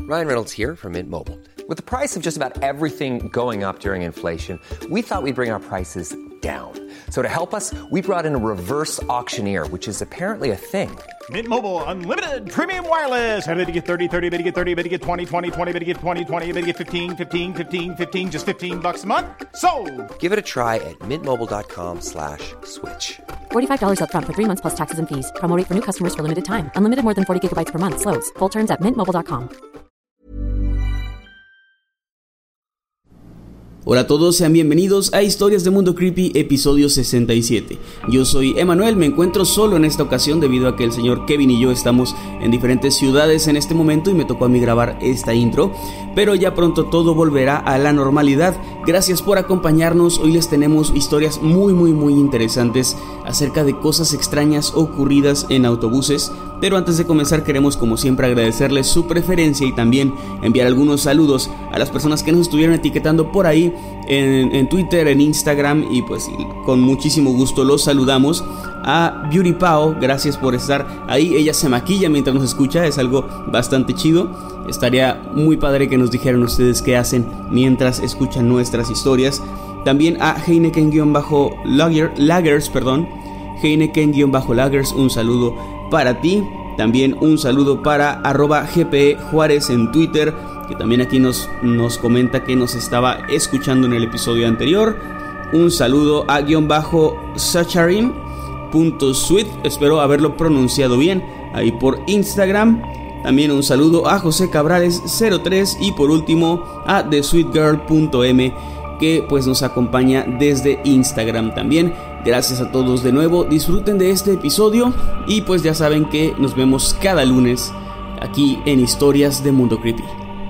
Ryan Reynolds here from Mint Mobile. With the price of just about everything going up during inflation, we thought we'd bring our prices down. So to help us, we brought in a reverse auctioneer, which is apparently a thing. Mint Mobile Unlimited Premium Wireless. How to get 30, 30, bit to get 30, bit to get 20, 20, 20, bit to get 20, 20, bit to get 15, 15, 15, 15, just $15 a month? Sold! Give it a try at mintmobile.com/switch. $45 up front for 3 months plus taxes and fees. Promo rate for new customers for limited time. Unlimited more than 40 gigabytes per month. Slows full terms at mintmobile.com. Hola a todos, sean bienvenidos a Historias de Mundo Creepy, episodio 67. Yo soy Emanuel, me encuentro solo en esta ocasión debido a que el señor Kevin y yo estamos en diferentes ciudades en este momento y me tocó a mí grabar esta intro, pero ya pronto todo volverá a la normalidad. Gracias por acompañarnos, hoy les tenemos historias muy interesantes acerca de cosas extrañas ocurridas en autobuses, pero antes de comenzar queremos como siempre agradecerles su preferencia y también enviar algunos saludos a las personas que nos estuvieron etiquetando por ahí en Twitter, en Instagram, y pues con muchísimo gusto los saludamos. A Beauty Pao, gracias por estar ahí. Ella se maquilla mientras nos escucha, es algo bastante chido. Estaría muy padre que nos dijeran ustedes qué hacen mientras escuchan nuestras historias. También a Heineken-Lagers, Heineken-Lagers, un saludo para ti. También un saludo para @GPE Juárez en Twitter, que también aquí nos comenta que nos estaba escuchando en el episodio anterior. Un saludo a _Sacharin.sweet, espero haberlo pronunciado bien, ahí por Instagram. También un saludo a José Cabrales 03 y por último a TheSweetGirl.m, que pues nos acompaña desde Instagram también. Gracias a todos de nuevo, disfruten de este episodio y pues ya saben que nos vemos cada lunes aquí en Historias de Mundo Creepy.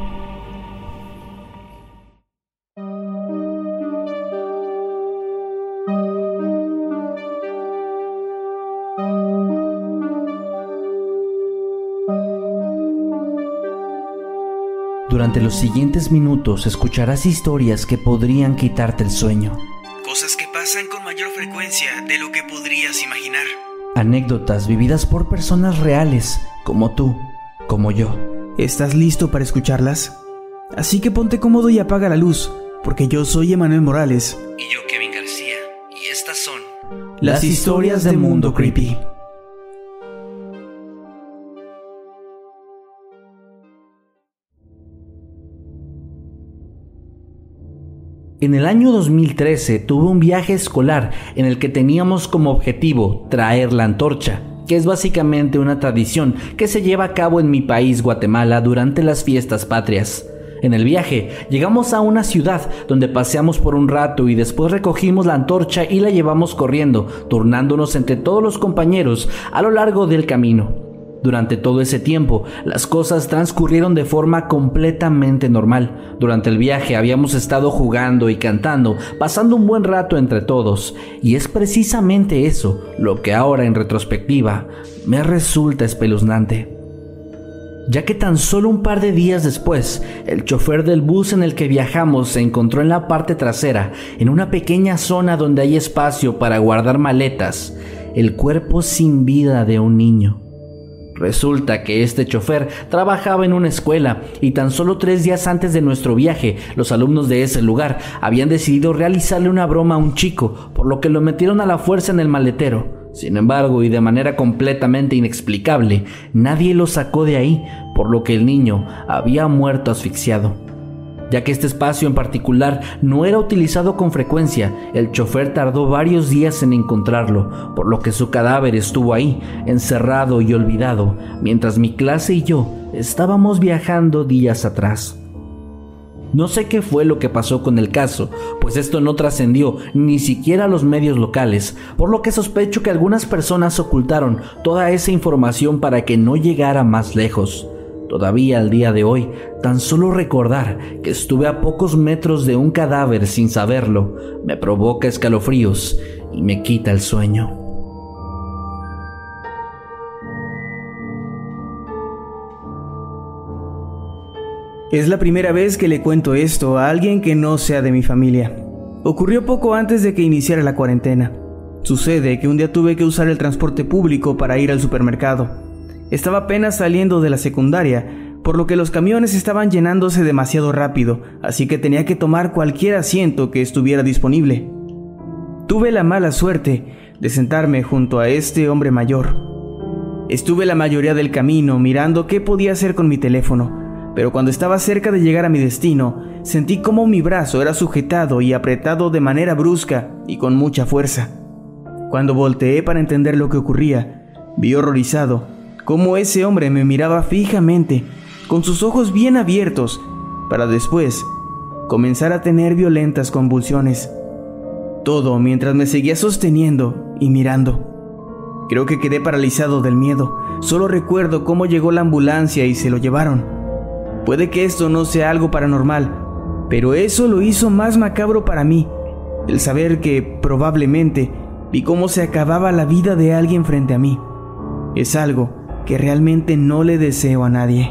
Durante los siguientes minutos escucharás historias que podrían quitarte el sueño. Cosas que pasan con mayor frecuencia de lo que podrías imaginar. Anécdotas vividas por personas reales, como tú, como yo. ¿Estás listo para escucharlas? Así que ponte cómodo y apaga la luz, porque yo soy Emanuel Morales. Y yo Kevin García, y estas son las historias de Mundo Creepy. En el año 2013 tuve un viaje escolar en el que teníamos como objetivo traer la antorcha, que es básicamente una tradición que se lleva a cabo en mi país, Guatemala, durante las fiestas patrias. En el viaje llegamos a una ciudad donde paseamos por un rato y después recogimos la antorcha y la llevamos corriendo, turnándonos entre todos los compañeros a lo largo del camino. Durante todo ese tiempo, las cosas transcurrieron de forma completamente normal. Durante el viaje habíamos estado jugando y cantando, pasando un buen rato entre todos, y es precisamente eso lo que ahora en retrospectiva me resulta espeluznante. Ya que tan solo un par de días después, el chofer del bus en el que viajamos se encontró en la parte trasera, en una pequeña zona donde hay espacio para guardar maletas, el cuerpo sin vida de un niño. Resulta que este chofer trabajaba en una escuela y tan solo 3 días antes de nuestro viaje, los alumnos de ese lugar habían decidido realizarle una broma a un chico, por lo que lo metieron a la fuerza en el maletero. Sin embargo, y de manera completamente inexplicable, nadie lo sacó de ahí, por lo que el niño había muerto asfixiado. Ya que este espacio en particular no era utilizado con frecuencia, el chofer tardó varios días en encontrarlo, por lo que su cadáver estuvo ahí, encerrado y olvidado, mientras mi clase y yo estábamos viajando días atrás. No sé qué fue lo que pasó con el caso, pues esto no trascendió ni siquiera a los medios locales, por lo que sospecho que algunas personas ocultaron toda esa información para que no llegara más lejos. Todavía al día de hoy, tan solo recordar que estuve a pocos metros de un cadáver sin saberlo, me provoca escalofríos y me quita el sueño. Es la primera vez que le cuento esto a alguien que no sea de mi familia. Ocurrió poco antes de que iniciara la cuarentena. Sucede que un día tuve que usar el transporte público para ir al supermercado. Estaba apenas saliendo de la secundaria, por lo que los camiones estaban llenándose demasiado rápido, así que tenía que tomar cualquier asiento que estuviera disponible. Tuve la mala suerte de sentarme junto a este hombre mayor. Estuve la mayoría del camino mirando qué podía hacer con mi teléfono, pero cuando estaba cerca de llegar a mi destino, sentí como mi brazo era sujetado y apretado de manera brusca y con mucha fuerza. Cuando volteé para entender lo que ocurría, vi horrorizado cómo ese hombre me miraba fijamente, con sus ojos bien abiertos, para después comenzar a tener violentas convulsiones. Todo mientras me seguía sosteniendo y mirando. Creo que quedé paralizado del miedo. Solo recuerdo cómo llegó la ambulancia y se lo llevaron. Puede que esto no sea algo paranormal, pero eso lo hizo más macabro para mí, el saber que probablemente vi cómo se acababa la vida de alguien frente a mí. Es algo que realmente no le deseo a nadie.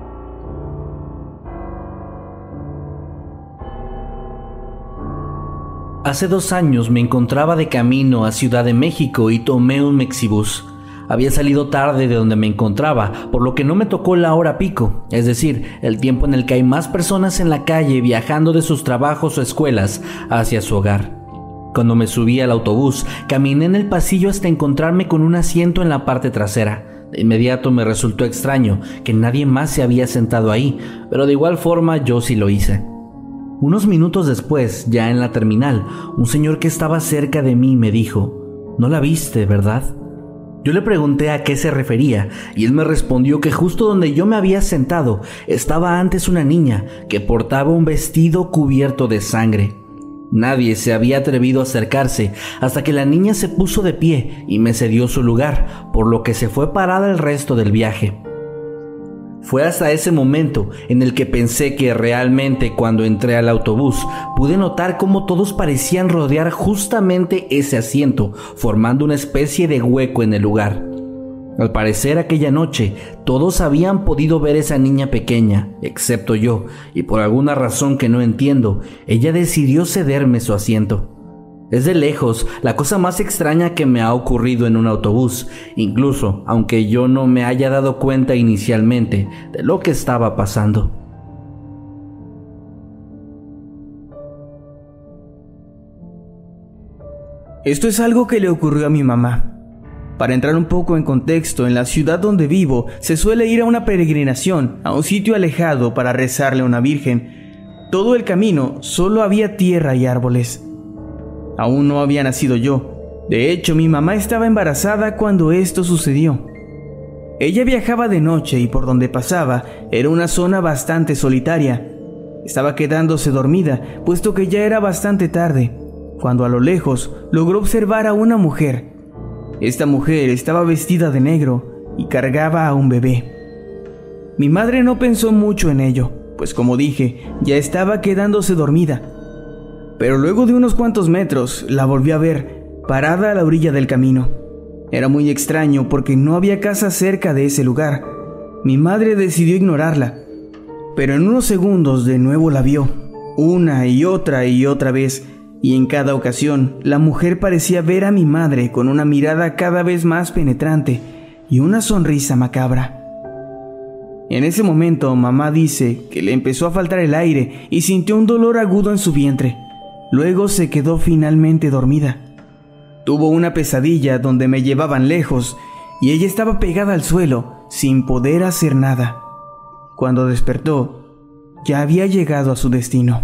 Hace 2 años me encontraba de camino a Ciudad de México y tomé un Mexibus. Había salido tarde de donde me encontraba, por lo que no me tocó la hora pico, es decir, el tiempo en el que hay más personas en la calle viajando de sus trabajos o escuelas hacia su hogar. Cuando me subí al autobús, caminé en el pasillo hasta encontrarme con un asiento en la parte trasera. De inmediato me resultó extraño que nadie más se había sentado ahí, pero de igual forma yo sí lo hice. Unos minutos después, ya en la terminal, un señor que estaba cerca de mí me dijo: «¿No la viste, verdad?». Yo le pregunté a qué se refería y él me respondió que justo donde yo me había sentado estaba antes una niña que portaba un vestido cubierto de sangre. Nadie se había atrevido a acercarse hasta que la niña se puso de pie y me cedió su lugar, por lo que se fue parada el resto del viaje. Fue hasta ese momento en el que pensé que realmente cuando entré al autobús pude notar cómo todos parecían rodear justamente ese asiento, formando una especie de hueco en el lugar. Al parecer aquella noche todos habían podido ver esa niña pequeña, excepto yo, y por alguna razón que no entiendo, ella decidió cederme su asiento. Es de lejos la cosa más extraña que me ha ocurrido en un autobús, incluso aunque yo no me haya dado cuenta inicialmente de lo que estaba pasando. Esto es algo que le ocurrió a mi mamá. Para entrar un poco en contexto, en la ciudad donde vivo se suele ir a una peregrinación, a un sitio alejado para rezarle a una virgen. Todo el camino solo había tierra y árboles. Aún no había nacido yo. De hecho, mi mamá estaba embarazada cuando esto sucedió. Ella viajaba de noche y por donde pasaba era una zona bastante solitaria. Estaba quedándose dormida, puesto que ya era bastante tarde, cuando a lo lejos logró observar a una mujer. Esta mujer estaba vestida de negro y cargaba a un bebé. Mi madre no pensó mucho en ello, pues como dije, ya estaba quedándose dormida. Pero luego de unos cuantos metros la volví a ver, parada a la orilla del camino. Era muy extraño porque no había casa cerca de ese lugar. Mi madre decidió ignorarla, pero en unos segundos de nuevo la vio, una y otra vez, y en cada ocasión la mujer parecía ver a mi madre con una mirada cada vez más penetrante y una sonrisa macabra. En ese momento mamá dice que le empezó a faltar el aire y sintió un dolor agudo en su vientre. Luego se quedó finalmente dormida. Tuvo una pesadilla donde me llevaban lejos y ella estaba pegada al suelo sin poder hacer nada. Cuando despertó, ya había llegado a su destino.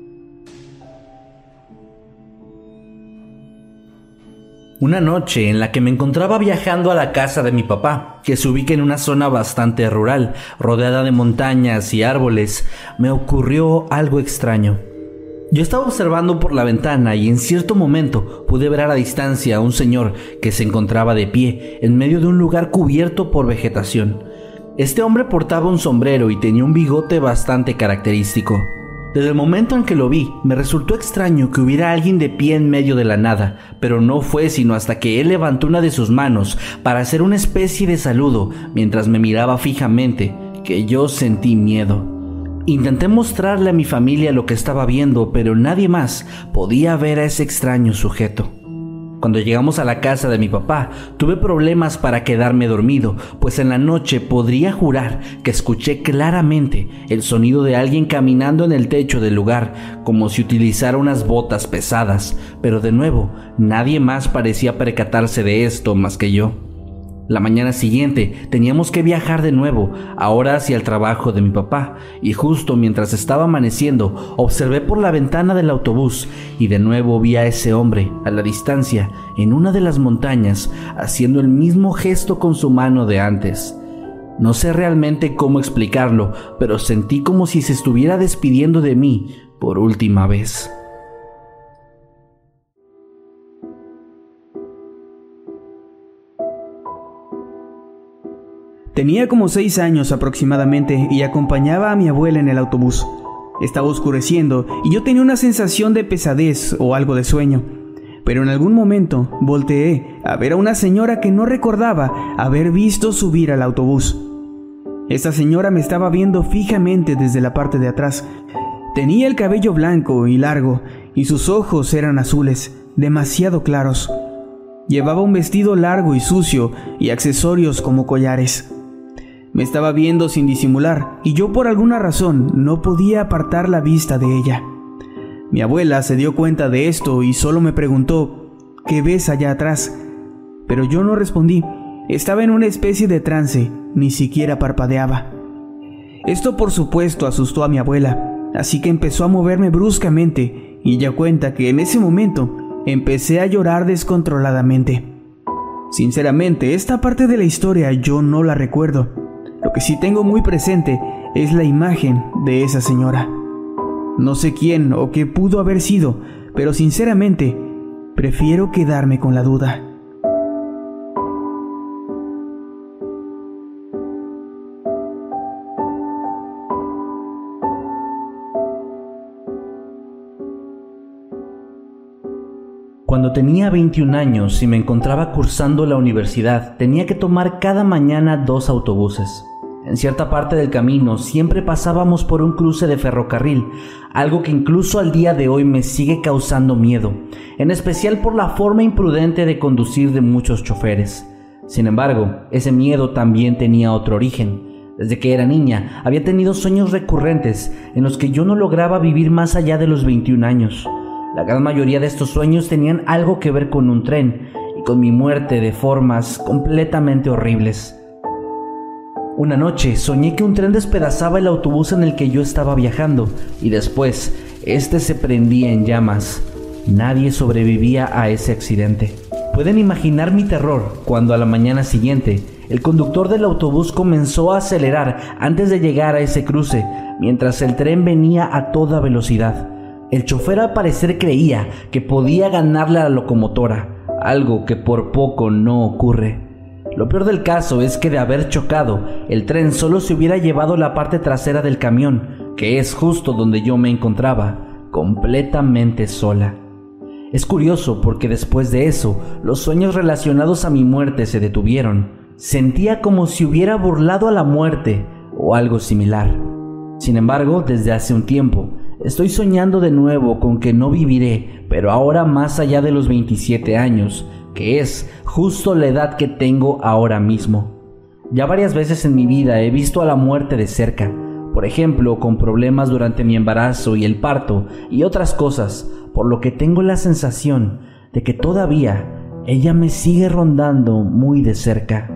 Una noche en la que me encontraba viajando a la casa de mi papá, que se ubica en una zona bastante rural, rodeada de montañas y árboles, me ocurrió algo extraño. Yo estaba observando por la ventana y en cierto momento pude ver a la distancia a un señor que se encontraba de pie en medio de un lugar cubierto por vegetación. Este hombre portaba un sombrero y tenía un bigote bastante característico. Desde el momento en que lo vi, me resultó extraño que hubiera alguien de pie en medio de la nada, pero no fue sino hasta que él levantó una de sus manos para hacer una especie de saludo mientras me miraba fijamente, que yo sentí miedo. Intenté mostrarle a mi familia lo que estaba viendo, pero nadie más podía ver a ese extraño sujeto. Cuando llegamos a la casa de mi papá, tuve problemas para quedarme dormido, pues en la noche podría jurar que escuché claramente el sonido de alguien caminando en el techo del lugar, como si utilizara unas botas pesadas, pero de nuevo, nadie más parecía percatarse de esto más que yo. La mañana siguiente teníamos que viajar de nuevo, ahora hacia el trabajo de mi papá, y justo mientras estaba amaneciendo, observé por la ventana del autobús y de nuevo vi a ese hombre, a la distancia, en una de las montañas, haciendo el mismo gesto con su mano de antes. No sé realmente cómo explicarlo, pero sentí como si se estuviera despidiendo de mí por última vez. Tenía como 6 años aproximadamente y acompañaba a mi abuela en el autobús. Estaba oscureciendo y yo tenía una sensación de pesadez o algo de sueño. Pero en algún momento volteé a ver a una señora que no recordaba haber visto subir al autobús. Esta señora me estaba viendo fijamente desde la parte de atrás. Tenía el cabello blanco y largo y sus ojos eran azules, demasiado claros. Llevaba un vestido largo y sucio y accesorios como collares. Me estaba viendo sin disimular y yo por alguna razón no podía apartar la vista de ella. Mi abuela se dio cuenta de esto y solo me preguntó, ¿qué ves allá atrás? Pero yo no respondí, estaba en una especie de trance, ni siquiera parpadeaba. Esto por supuesto asustó a mi abuela, así que empezó a moverme bruscamente y ella cuenta que en ese momento empecé a llorar descontroladamente. Sinceramente, esta parte de la historia yo no la recuerdo. Lo que sí tengo muy presente es la imagen de esa señora. No sé quién o qué pudo haber sido, pero sinceramente prefiero quedarme con la duda. Cuando tenía 21 años y me encontraba cursando la universidad, tenía que tomar cada mañana 2 autobuses. En cierta parte del camino siempre pasábamos por un cruce de ferrocarril, algo que incluso al día de hoy me sigue causando miedo, en especial por la forma imprudente de conducir de muchos choferes. Sin embargo, ese miedo también tenía otro origen. Desde que era niña, había tenido sueños recurrentes en los que yo no lograba vivir más allá de los 21 años. La gran mayoría de estos sueños tenían algo que ver con un tren y con mi muerte de formas completamente horribles. Una noche soñé que un tren despedazaba el autobús en el que yo estaba viajando y después este se prendía en llamas. Nadie sobrevivía a ese accidente. Pueden imaginar mi terror cuando a la mañana siguiente el conductor del autobús comenzó a acelerar antes de llegar a ese cruce, mientras el tren venía a toda velocidad. El chofer al parecer creía que podía ganarle a la locomotora, algo que por poco no ocurre. Lo peor del caso es que de haber chocado, el tren solo se hubiera llevado la parte trasera del camión, que es justo donde yo me encontraba, completamente sola. Es curioso porque después de eso, los sueños relacionados a mi muerte se detuvieron. Sentía como si hubiera burlado a la muerte o algo similar. Sin embargo, desde hace un tiempo, estoy soñando de nuevo con que no viviré, pero ahora más allá de los 27 años, que es justo la edad que tengo ahora mismo. Ya varias veces en mi vida he visto a la muerte de cerca, por ejemplo, con problemas durante mi embarazo y el parto y otras cosas, por lo que tengo la sensación de que todavía ella me sigue rondando muy de cerca.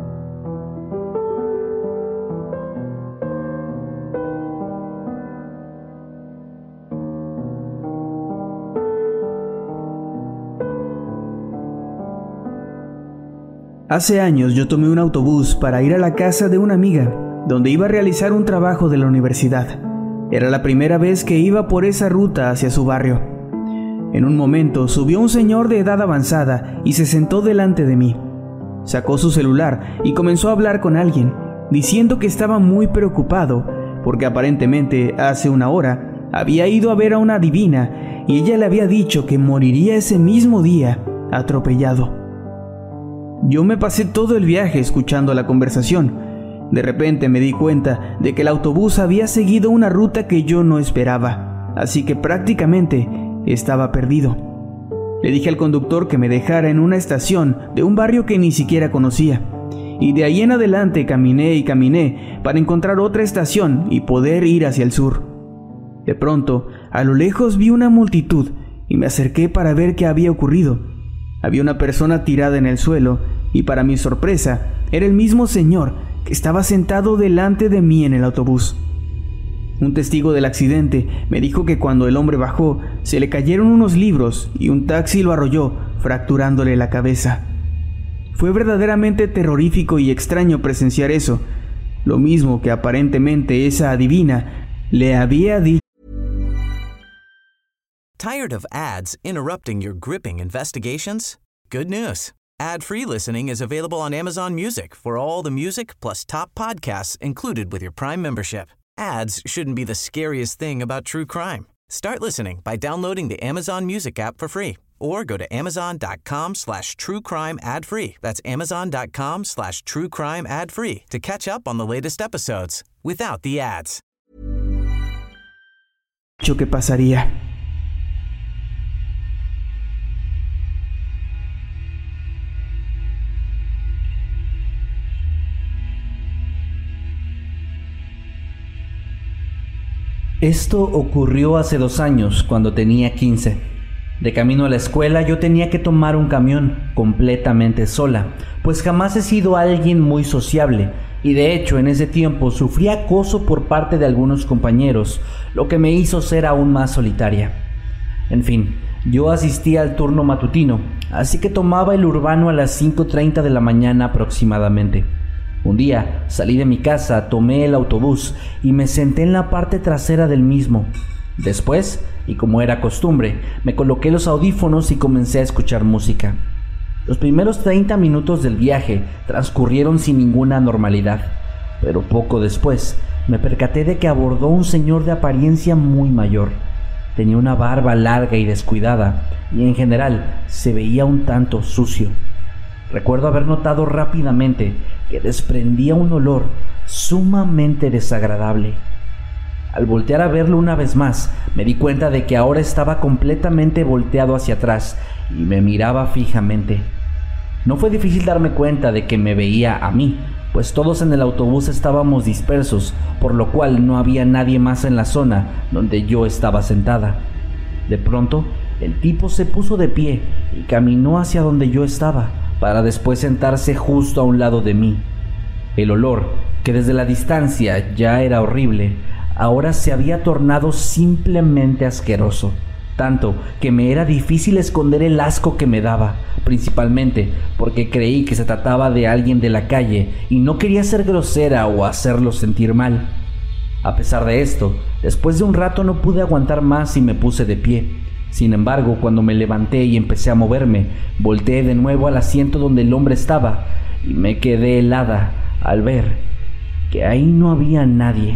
Hace años yo tomé un autobús para ir a la casa de una amiga, donde iba a realizar un trabajo de la universidad. Era la primera vez que iba por esa ruta hacia su barrio. En un momento subió un señor de edad avanzada y se sentó delante de mí. Sacó su celular y comenzó a hablar con alguien, diciendo que estaba muy preocupado, porque aparentemente hace una hora había ido a ver a una adivina y ella le había dicho que moriría ese mismo día, atropellado. Yo me pasé todo el viaje escuchando la conversación. De repente me di cuenta de que el autobús había seguido una ruta que yo no esperaba, así que prácticamente estaba perdido. Le dije al conductor que me dejara en una estación de un barrio que ni siquiera conocía. Y de ahí en adelante caminé y caminé para encontrar otra estación y poder ir hacia el sur. De pronto, a lo lejos vi una multitud y me acerqué para ver qué había ocurrido. Había una persona tirada en el suelo y, para mi sorpresa, era el mismo señor que estaba sentado delante de mí en el autobús. Un testigo del accidente me dijo que cuando el hombre bajó, se le cayeron unos libros y un taxi lo arrolló, fracturándole la cabeza. Fue verdaderamente terrorífico y extraño presenciar eso, lo mismo que aparentemente esa adivina le había dicho. Tired of ads interrupting your gripping investigations? Good news. Ad-free listening is available on Amazon Music for all the music plus top podcasts included with your Prime membership. Ads shouldn't be the scariest thing about true crime. Start listening by downloading the Amazon Music app for free or go to amazon.com/truecrime ad-free. That's amazon.com/truecrime ad-free to catch up on the latest episodes without the ads. ¿Qué pasaría? Esto ocurrió hace 2 años, cuando tenía 15. De camino a la escuela yo tenía que tomar un camión completamente sola, pues jamás he sido alguien muy sociable y de hecho en ese tiempo sufrí acoso por parte de algunos compañeros, lo que me hizo ser aún más solitaria. En fin, yo asistía al turno matutino, así que tomaba el urbano a las 5:30 de la mañana aproximadamente. Un día salí de mi casa, tomé el autobús y me senté en la parte trasera del mismo. Después, y como era costumbre, me coloqué los audífonos y comencé a escuchar música. Los primeros 30 minutos del viaje transcurrieron sin ninguna normalidad, pero poco después me percaté de que abordó un señor de apariencia muy mayor. Tenía una barba larga y descuidada, y en general se veía un tanto sucio. Recuerdo haber notado rápidamente que desprendía un olor sumamente desagradable. Al voltear a verlo una vez más, me di cuenta de que ahora estaba completamente volteado hacia atrás y me miraba fijamente. No fue difícil darme cuenta de que me veía a mí, pues todos en el autobús estábamos dispersos, por lo cual no había nadie más en la zona donde yo estaba sentada. De pronto, el tipo se puso de pie y caminó hacia donde yo estaba, para después sentarse justo a un lado de mí. El olor, que desde la distancia ya era horrible, ahora se había tornado simplemente asqueroso, tanto que me era difícil esconder el asco que me daba, principalmente porque creí que se trataba de alguien de la calle y no quería ser grosera o hacerlo sentir mal. A pesar de esto, después de un rato no pude aguantar más y me puse de pie. Sin embargo, cuando me levanté y empecé a moverme, volteé de nuevo al asiento donde el hombre estaba y me quedé helada al ver que ahí no había nadie.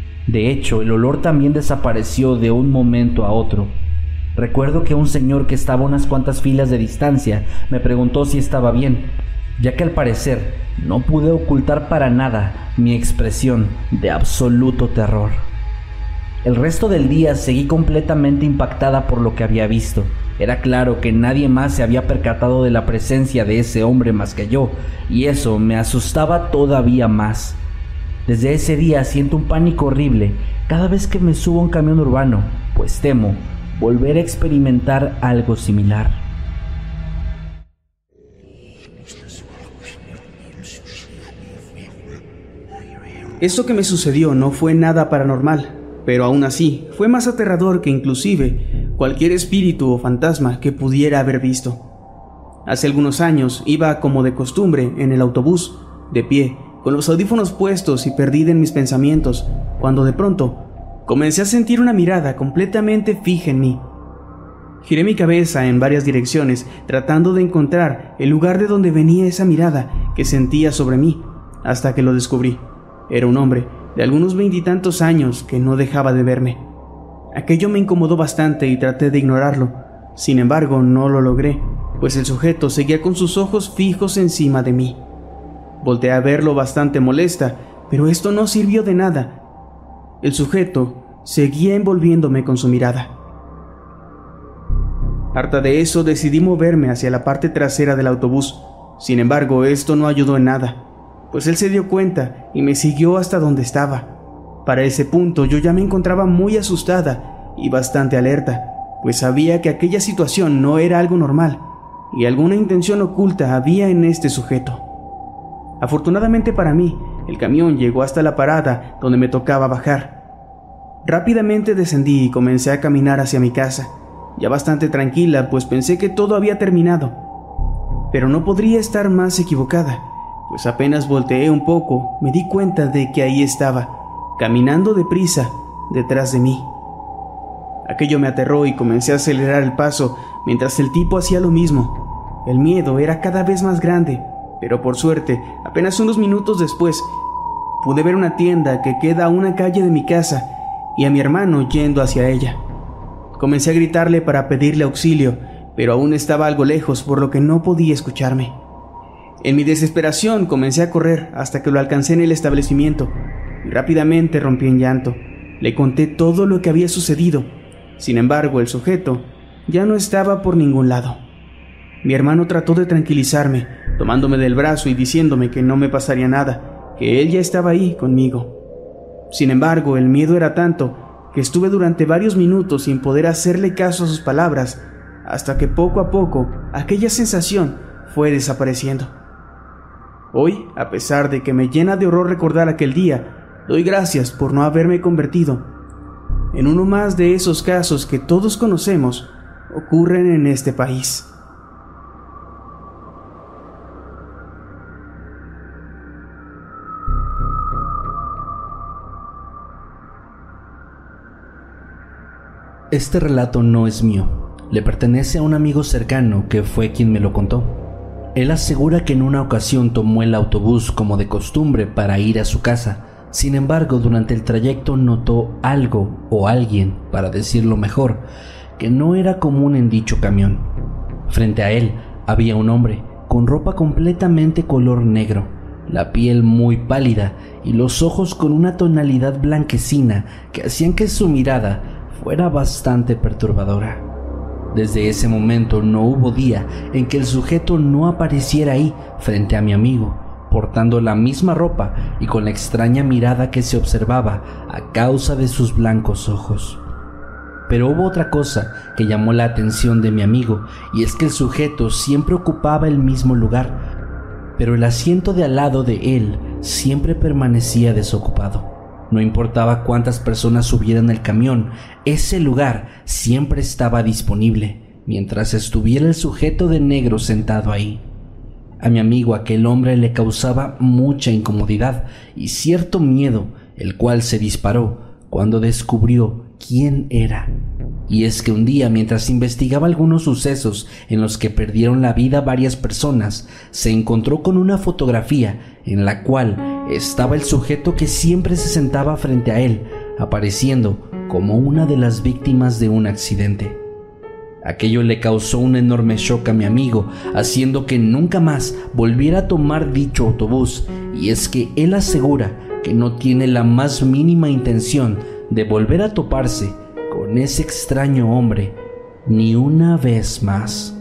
De hecho, el olor también desapareció de un momento a otro. Recuerdo que un señor que estaba a unas cuantas filas de distancia me preguntó si estaba bien, ya que al parecer no pude ocultar para nada mi expresión de absoluto terror. El resto del día seguí completamente impactada por lo que había visto. Era claro que nadie más se había percatado de la presencia de ese hombre más que yo, y eso me asustaba todavía más. Desde ese día siento un pánico horrible cada vez que me subo a un camión urbano, pues temo volver a experimentar algo similar. Esto que me sucedió no fue nada paranormal, pero aún así fue más aterrador que inclusive cualquier espíritu o fantasma que pudiera haber visto. Hace algunos años iba como de costumbre en el autobús, de pie, con los audífonos puestos y perdida en mis pensamientos, cuando de pronto comencé a sentir una mirada completamente fija en mí. Giré mi cabeza en varias direcciones tratando de encontrar el lugar de donde venía esa mirada que sentía sobre mí, hasta que lo descubrí. Era un hombre de algunos 20 y tantos años que no dejaba de verme. Aquello me incomodó bastante y traté de ignorarlo. Sin embargo, no lo logré, pues el sujeto seguía con sus ojos fijos encima de mí. Volteé a verlo bastante molesta, pero esto no sirvió de nada. El sujeto seguía envolviéndome con su mirada. Harta de eso, decidí moverme hacia la parte trasera del autobús. Sin embargo, esto no ayudó en nada, pues él se dio cuenta y me siguió hasta donde estaba. Para ese punto yo ya me encontraba muy asustada y bastante alerta, pues sabía que aquella situación no era algo normal y alguna intención oculta había en este sujeto. Afortunadamente para mí, el camión llegó hasta la parada donde me tocaba bajar. Rápidamente descendí y comencé a caminar hacia mi casa, ya bastante tranquila, pues pensé que todo había terminado. Pero no podría estar más equivocada, pues apenas volteé un poco, me di cuenta de que ahí estaba, caminando deprisa, detrás de mí. Aquello me aterró y comencé a acelerar el paso mientras el tipo hacía lo mismo. El miedo era cada vez más grande, pero por suerte, apenas unos minutos después, pude ver una tienda que queda a una calle de mi casa y a mi hermano yendo hacia ella. Comencé a gritarle para pedirle auxilio, pero aún estaba algo lejos, por lo que no podía escucharme. En mi desesperación comencé a correr hasta que lo alcancé en el establecimiento y rápidamente rompí en llanto. Le conté todo lo que había sucedido. Sin embargo, el sujeto ya no estaba por ningún lado. Mi hermano trató de tranquilizarme, tomándome del brazo y diciéndome que no me pasaría nada, que él ya estaba ahí conmigo. Sin embargo, el miedo era tanto que estuve durante varios minutos sin poder hacerle caso a sus palabras, hasta que poco a poco aquella sensación fue desapareciendo. Hoy, a pesar de que me llena de horror recordar aquel día, doy gracias por no haberme convertido en uno más de esos casos que todos conocemos ocurren en este país. Este relato no es mío, le pertenece a un amigo cercano que fue quien me lo contó. Él asegura que en una ocasión tomó el autobús como de costumbre para ir a su casa. Sin embargo, durante el trayecto notó algo o alguien, para decirlo mejor, que no era común en dicho camión. Frente a él había un hombre con ropa completamente color negro, la piel muy pálida y los ojos con una tonalidad blanquecina que hacían que su mirada fuera bastante perturbadora. Desde ese momento no hubo día en que el sujeto no apareciera ahí frente a mi amigo, portando la misma ropa y con la extraña mirada que se observaba a causa de sus blancos ojos. Pero hubo otra cosa que llamó la atención de mi amigo, y es que el sujeto siempre ocupaba el mismo lugar, pero el asiento de al lado de él siempre permanecía desocupado. No importaba cuántas personas subieran el camión, ese lugar siempre estaba disponible, mientras estuviera el sujeto de negro sentado ahí. A mi amigo aquel hombre le causaba mucha incomodidad y cierto miedo, el cual se disparó cuando descubrió quién era. Y es que un día, mientras investigaba algunos sucesos en los que perdieron la vida varias personas, se encontró con una fotografía en la cual estaba el sujeto que siempre se sentaba frente a él, apareciendo como una de las víctimas de un accidente. Aquello le causó un enorme shock a mi amigo, haciendo que nunca más volviera a tomar dicho autobús, y es que él asegura que no tiene la más mínima intención de volver a toparse con ese extraño hombre ni una vez más.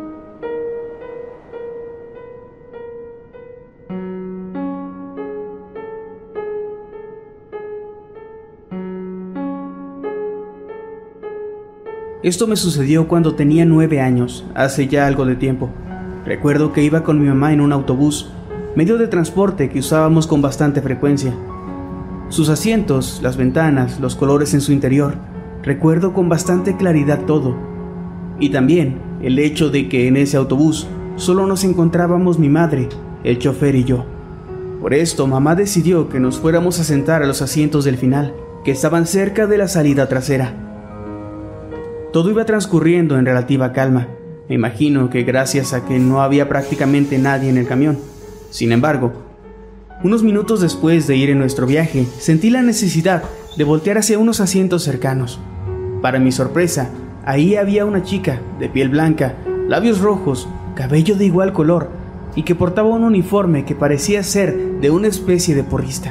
Esto me sucedió cuando tenía 9 años, hace ya algo de tiempo. Recuerdo que iba con mi mamá en un autobús, medio de transporte que usábamos con bastante frecuencia. Sus asientos, las ventanas, los colores en su interior, recuerdo con bastante claridad todo. Y también el hecho de que en ese autobús solo nos encontrábamos mi madre, el chofer y yo. Por esto, mamá decidió que nos fuéramos a sentar a los asientos del final, que estaban cerca de la salida trasera. Todo iba transcurriendo en relativa calma. Me imagino que gracias a que no había prácticamente nadie en el camión. Sin embargo, unos minutos después de ir en nuestro viaje, sentí la necesidad de voltear hacia unos asientos cercanos. Para mi sorpresa, ahí había una chica de piel blanca, labios rojos, cabello de igual color y que portaba un uniforme que parecía ser de una especie de porrista.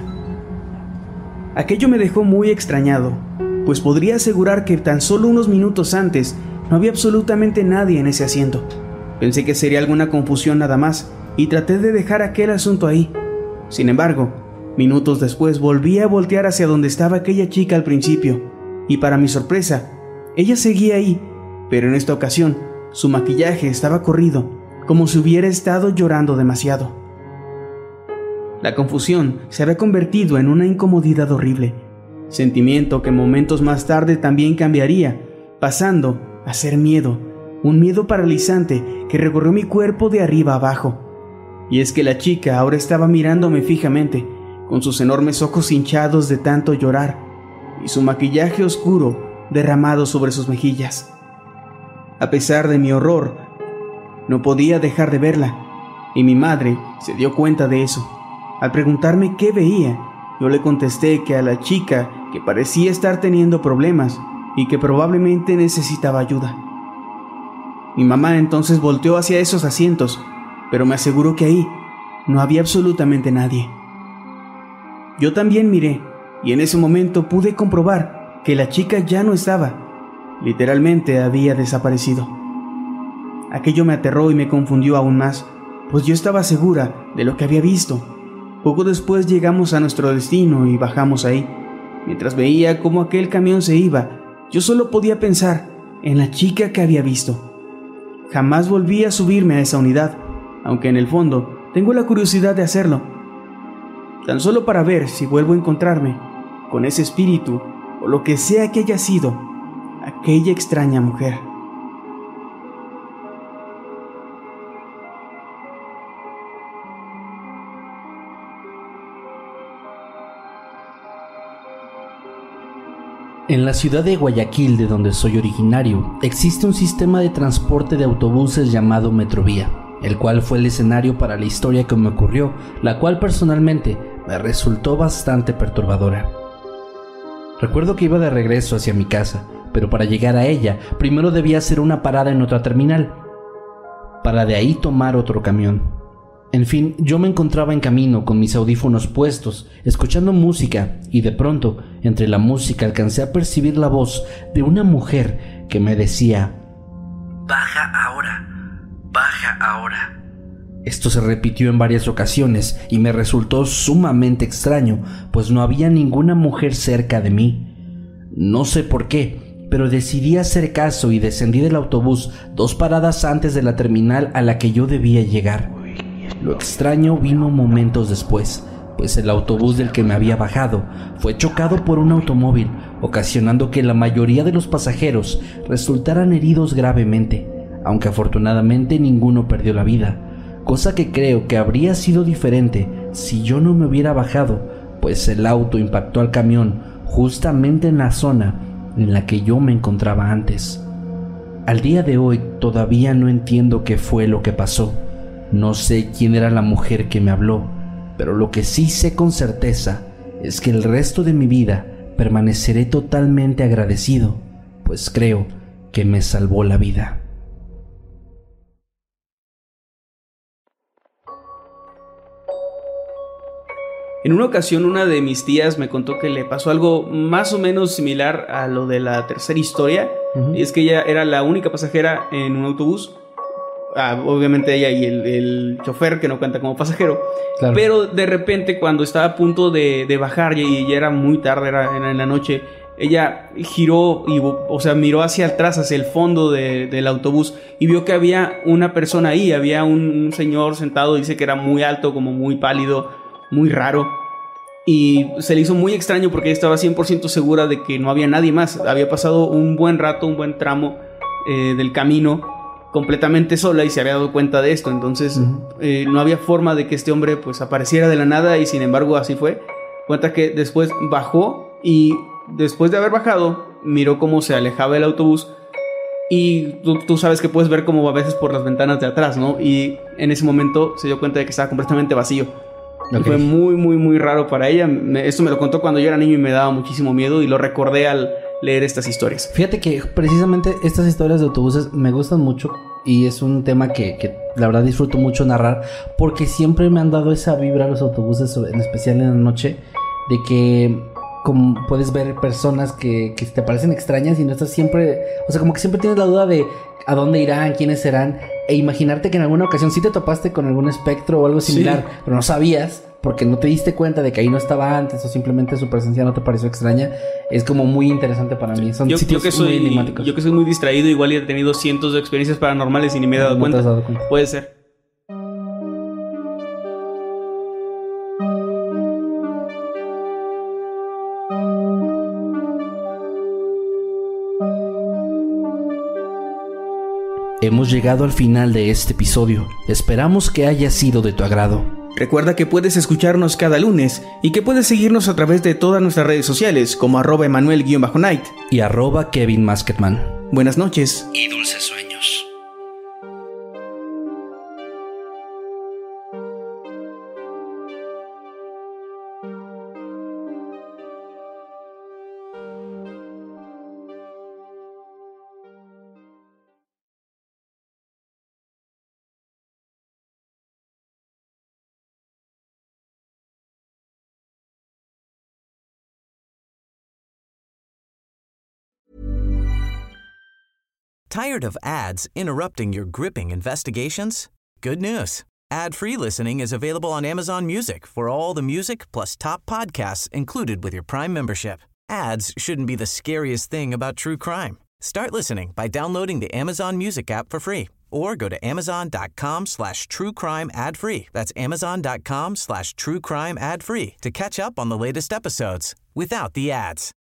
Aquello me dejó muy extrañado, pues podría asegurar que tan solo unos minutos antes No había absolutamente nadie en ese asiento. Pensé que sería alguna confusión nada más y traté de dejar aquel asunto ahí. Sin embargo, minutos después volví a voltear hacia donde estaba aquella chica al principio y para mi sorpresa, ella seguía ahí, pero en esta ocasión su maquillaje estaba corrido, como si hubiera estado llorando demasiado. La confusión se había convertido en una incomodidad horrible, sentimiento que momentos más tarde también cambiaría, pasando a ser miedo, un miedo paralizante que recorrió mi cuerpo de arriba a abajo. Y es que la chica ahora estaba mirándome fijamente, con sus enormes ojos hinchados de tanto llorar, y su maquillaje oscuro derramado sobre sus mejillas. A pesar de mi horror, no podía dejar de verla, y mi madre se dio cuenta de eso. Al preguntarme qué veía, yo le contesté que a la chica que parecía estar teniendo problemas y que probablemente necesitaba ayuda. Mi mamá entonces volteó hacia esos asientos, pero me aseguró que ahí no había absolutamente nadie. Yo también miré, y en ese momento pude comprobar que la chica ya no estaba. Literalmente había desaparecido. Aquello me aterró y me confundió aún más, pues yo estaba segura de lo que había visto. Poco después llegamos a nuestro destino y bajamos ahí. Mientras veía cómo aquel camión se iba, yo solo podía pensar en la chica que había visto. Jamás volví a subirme a esa unidad, aunque en el fondo tengo la curiosidad de hacerlo, tan solo para ver si vuelvo a encontrarme con ese espíritu o lo que sea que haya sido aquella extraña mujer. En la ciudad de Guayaquil, de donde soy originario, existe un sistema de transporte de autobuses llamado Metrovía, el cual fue el escenario para la historia que me ocurrió, la cual personalmente me resultó bastante perturbadora. Recuerdo que iba de regreso hacia mi casa, pero para llegar a ella, primero debía hacer una parada en otra terminal, para de ahí tomar otro camión. En fin, yo me encontraba en camino con mis audífonos puestos, escuchando música, y de pronto, entre la música alcancé a percibir la voz de una mujer que me decía: «Baja ahora, baja ahora». Esto se repitió en varias ocasiones y me resultó sumamente extraño, pues no había ninguna mujer cerca de mí. No sé por qué, pero decidí hacer caso y descendí del autobús 2 paradas antes de la terminal a la que yo debía llegar. Lo extraño vino momentos después, pues el autobús del que me había bajado fue chocado por un automóvil, ocasionando que la mayoría de los pasajeros resultaran heridos gravemente, aunque afortunadamente ninguno perdió la vida, cosa que creo que habría sido diferente si yo no me hubiera bajado, pues el auto impactó al camión justamente en la zona en la que yo me encontraba antes. Al día de hoy todavía no entiendo qué fue lo que pasó. No sé quién era la mujer que me habló, pero lo que sí sé con certeza es que el resto de mi vida permaneceré totalmente agradecido, pues creo que me salvó la vida. En una ocasión, una de mis tías me contó que le pasó algo más o menos similar a lo de la tercera historia, y es que ella era la única pasajera en un autobús. Obviamente ella y el chofer, que no cuenta como pasajero. Claro. Pero de repente, cuando estaba a punto de bajar y ya era muy tarde, era en la noche, ella giró y, miró hacia atrás, hacia el fondo del autobús, y vio que había una persona ahí. Había un señor sentado, dice que era muy alto, como muy pálido, muy raro, y se le hizo muy extraño porque ella estaba 100% segura de que no había nadie más. Había pasado un buen rato, un buen tramo del camino completamente sola y se había dado cuenta de esto. Entonces no había forma de que este hombre pues apareciera de la nada, y sin embargo así fue. Cuenta que después bajó, y después de haber bajado miró cómo se alejaba el autobús, y tú sabes que puedes ver como a veces por las ventanas de atrás, ¿no? Y en ese momento se dio cuenta de que estaba completamente vacío. Okay. Y fue muy muy muy raro para ella. Esto me lo contó cuando yo era niño y me daba muchísimo miedo, y lo recordé al leer estas historias. Fíjate que precisamente estas historias de autobuses me gustan mucho, y es un tema que la verdad disfruto mucho narrar, porque siempre me han dado esa vibra los autobuses, en especial en la noche, de que como puedes ver personas que te parecen extrañas y no estás siempre, o sea, como que siempre tienes la duda de a dónde irán, quiénes serán, e imaginarte que en alguna ocasión sí te topaste con algún espectro o algo similar, sí, pero no sabías porque no te diste cuenta de que ahí no estaba antes o simplemente su presencia no te pareció extraña. Es como muy interesante para mí. Son sitios muy enigmáticos. Yo que soy muy distraído, igual he tenido cientos de experiencias paranormales y ni me he dado cuenta. ¿No te has dado cuenta? Puede ser. Hemos llegado al final de este episodio. Esperamos que haya sido de tu agrado. Recuerda que puedes escucharnos cada lunes y que puedes seguirnos a través de todas nuestras redes sociales como @Emanuel_Night y @Kevin Masketman. Buenas noches y dulces sueños. Tired of ads interrupting your gripping investigations? Good news. Ad-free listening is available on Amazon Music for all the music plus top podcasts included with your Prime membership. Ads shouldn't be the scariest thing about true crime. Start listening by downloading the Amazon Music app for free or go to amazon.com/truecrime ad-free. That's amazon.com/truecrime ad-free to catch up on the latest episodes without the ads.